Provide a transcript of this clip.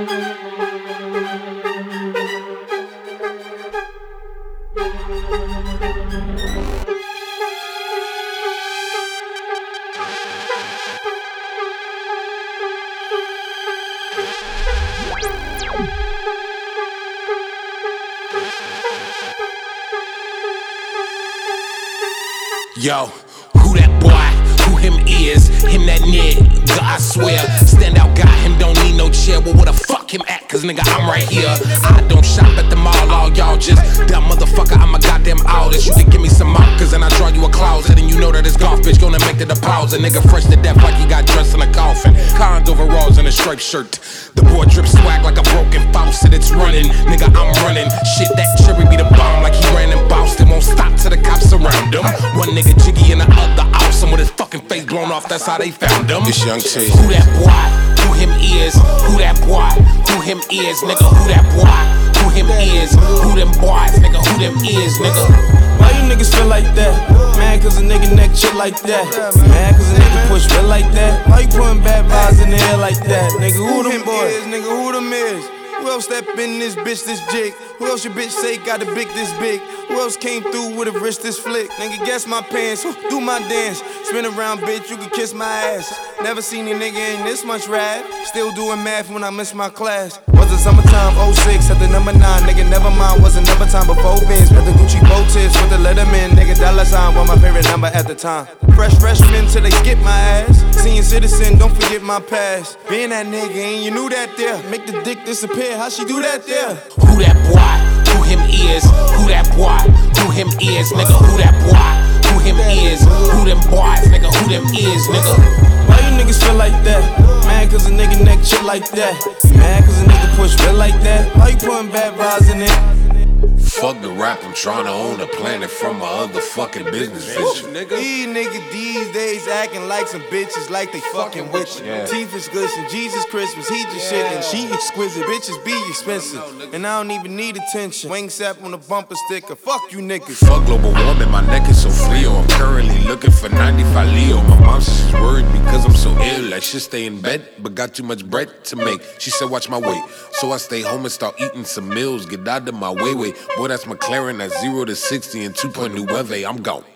Yo, who that boy? Who him is? Him that nigga, I swear. Stand out guy, him don't need no chair. Well, where the fuck him at? Cause nigga, I'm right here. I don't shop at the mall, all y'all just dumb motherfucker. I'm a goddamn artist. You can give me some markers and I draw you a closet. And you know that this golf bitch gonna make the deposit. Nigga fresh to death like he got dressed in a coffin. Cons overalls and a striped shirt. The boy drip swag like a broken faucet. It's running, nigga, I'm running. Shit, that cherry be the bomb like he ran in Boston. Won't stop till the cops surround him. One nigga jiggy and the other awesome with his fucking face blown off. That's how they found him. It's Young T. Who that boy? Who him is? Who that boy? Who him is? Nigga, who that boy? Who him is? Who them boys? Nigga, who them is? Nigga. Why you niggas feel like that? Mad cause a nigga neck shit like that. Mad cause a nigga push feel like that. Why you putting bad vibes in the air like that? Nigga, who them boys? Nigga, who them is? Who else step in this bitch this jig? Who else your bitch say got a big this big? Who else came through with a wrist this flick? Nigga, guess my pants, do my dance. Spin around, bitch, you can kiss my ass. Never seen a nigga in this much rap. Still doing math when I miss my class. Was it summertime, 06, at the number 9, nigga, never mind. Was another time before Vince. With the Gucci bow tips, with the Letterman, nigga, dollar sign was my favorite number at the time. Freshman till they skip my ass. Seeing citizen, don't forget my past. Being that nigga, and you knew that there. Make the dick disappear, how she do that there? Who that boy? Who him is? Who that boy? Who him is? Nigga, who that boy? Who him is? Who them boys? Nigga, who them is? Nigga. Why you niggas feel like that? Mad cause a nigga neck shit like that. Mad cause a nigga push feel like that. Why you putting bad vibes in it? Fuck the rap, I'm tryna own a planet from my other fucking business vision. These niggas these days acting like some bitches like they fucking with you. Yeah. Teeth is glisten, Jesus Christmas, he just shit and she exquisite. Bitches be expensive, and I don't even need attention. Wing sap on the bumper sticker, fuck you niggas. Fuck global warming, my neck is so frio. I'm currently looking for 95 Leo. My mom says she's worried because I'm so ill. Like should stay in bed, but got too much bread to make. She said watch my weight, so I stay home and start eating some meals. Get out of my way. Boy, that's McLaren at 0 to 60 and 2.9. I'm gone.